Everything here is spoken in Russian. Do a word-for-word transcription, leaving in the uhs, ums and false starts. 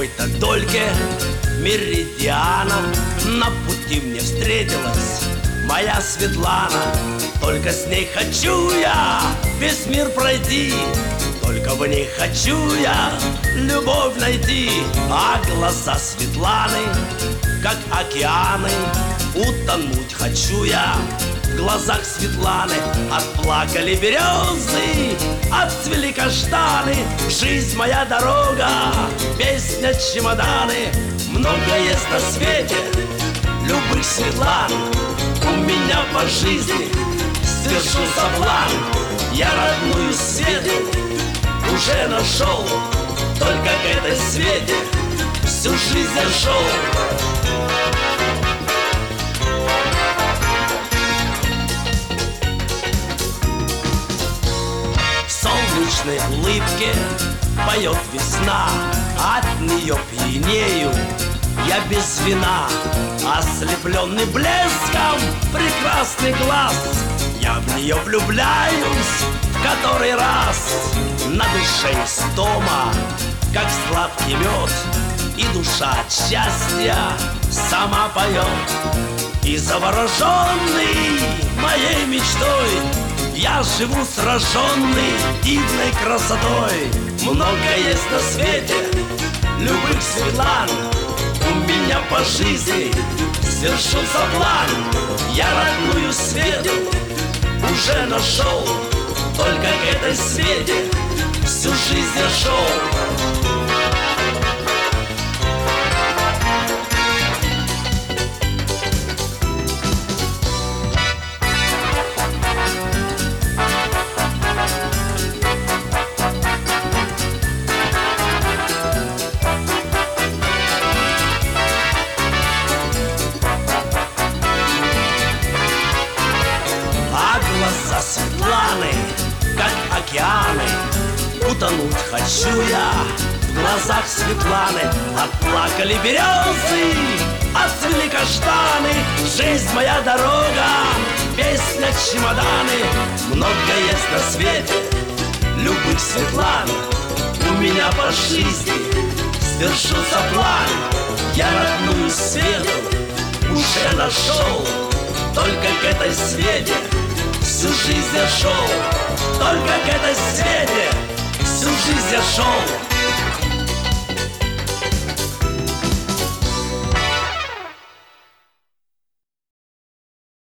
какой-то дольке меридиана на пути мне встретилась моя Светлана. Только с ней хочу я весь мир пройти, только в ней хочу я любовь найти. А глаза Светланы, как океаны, утонуть хочу я в глазах Светланы. Отплакали березы, отцвели каштаны, жизнь моя дорога, песня чемоданы. Много есть на свете любых Светлан, у меня по жизни свершился план. Я родную Свету уже нашел, только к этой Свете всю жизнь я шел. В солнечной улыбке поет весна, от нее пьянею я без вина. Ослепленный блеском прекрасный глаз, я в нее влюбляюсь в который раз. На душе истома, как сладкий мед, и душа от счастья сама поет. И завороженный моей мечтой я живу сраженный дивной красотой. Много есть на свете любых Светлан, у меня по жизни свершился план. Я родную Свету уже нашел, только к этой Свете всю жизнь я шел. Глаза Светланы, как океаны, утонуть хочу я в глазах Светланы. Отплакали березы, отцвели каштаны, жизнь моя дорога, песня чемоданы. Много есть на свете любых Светлан, у меня по жизни свершился план. Я родную Свету уже нашел, только к этой Свете всю жизнь я шел, только к этой Свете всю жизнь я шел.